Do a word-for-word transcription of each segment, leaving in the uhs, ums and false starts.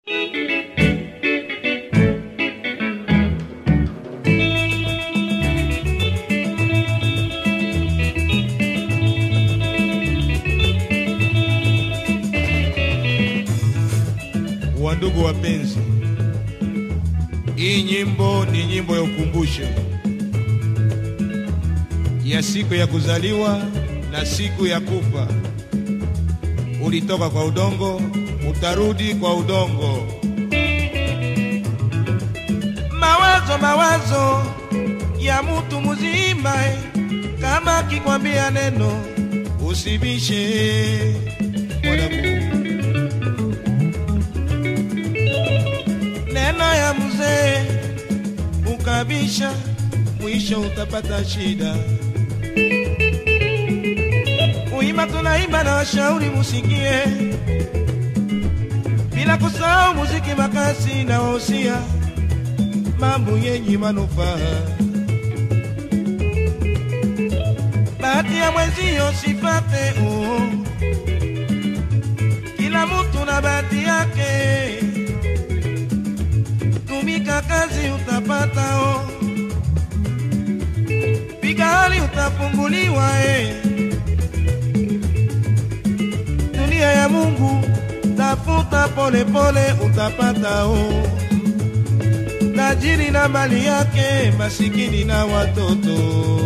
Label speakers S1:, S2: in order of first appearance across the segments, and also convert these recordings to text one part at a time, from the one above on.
S1: Wandugu wapenzi, hii nyimbo ni nyimbo ya ukumbusho ya siku ya kuzaliwa na siku ya kufa. Ulitoka kwa udongo, utarudi kwa udongo.
S2: Mawazo mawazo ya mtu mzima, kama kikwambia neno usibishe. Neno ya mzee ukabisha, mwisho utapata shida. Uimba tunaimba na washauri musikie, bila kusahau muziki makasi na wahusia mambo yenye manufaa. Bahati ya mwenzio sifate, oh. Kila mtu na bahati yake, tumika kazi utapata, oh. Piga hali utafunguliwa, eh. Dunia ya Mungu tafuta pole pole utapata, oh. Tajiri na mali yake, masikini na watoto.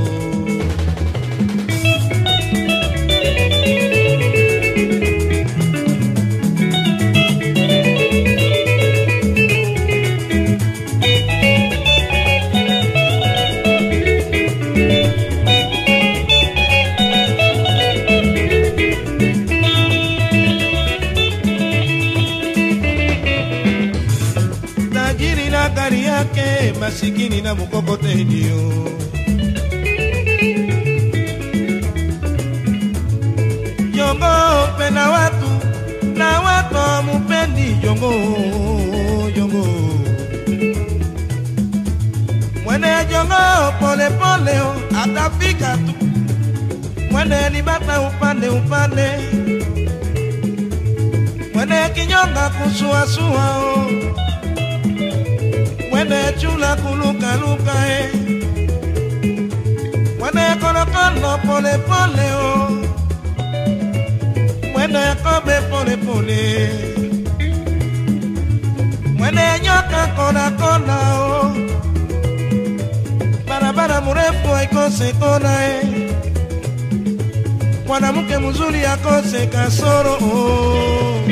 S2: Gari yake, masikini na mkokoteni. Jongo penda watu na watu mupendi jongo, jongo. Mwene jongo pole pole atafika tu, mwene libata upande upande, mwene kinyonga kusuasua, oh. Mwene chula kuluka luka, eh. Mwene kono kono pole pole, oh. Mwene kobe pole pole, mwene nyoka kona kona, oh. Barabara murefu haikose kona, eh. Mwanamke mzuri akose kasoro, oh.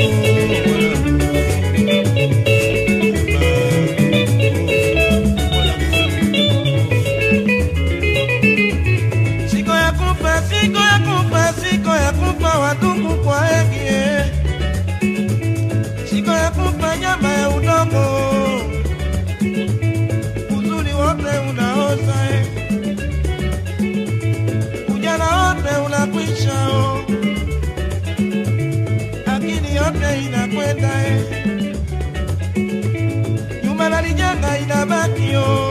S2: Siko ya kufa, siko ya kufa watungu kwa hegi, eh. Siko ya kufa nyama ya udongo, uzuri wote unaoza, eh. Ujana wote unakwisha, oh. Akili yote inakwenda, eh. Nyuma na lijanga inabaki, oh.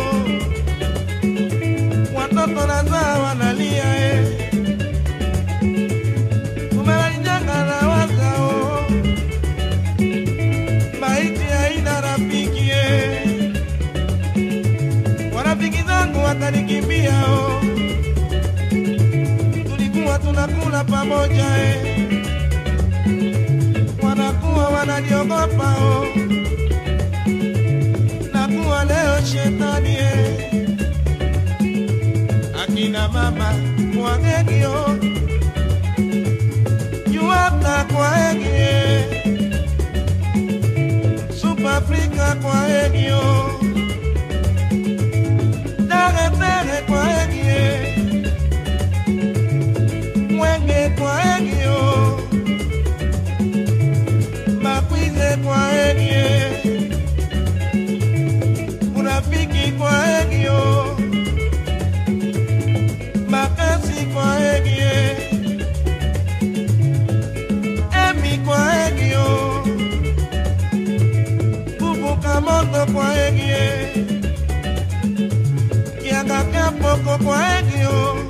S2: Watoto nazaa wanalia, eh. Watanikimbia, oh. Tulikuwa tunakula pamoja, eh. Wanakuwa wananiogopa, oh. Nakuwa leo shetani, eh. Akina mama kwa hegi, oh. Yuata kwa hegi, eh. Super Africa kwa hegi, oh. Tere kwa hegi, eh. Mwenge kwa hegi, oh. Makwize kwa hegi, eh. Urafiki kwa hegi, oh. Makasi kwa hegi, eh. Emi kwa hegi, oh. Kubuka moto kwa hegi, eh. Kianga kia poko kwa hegi, oh.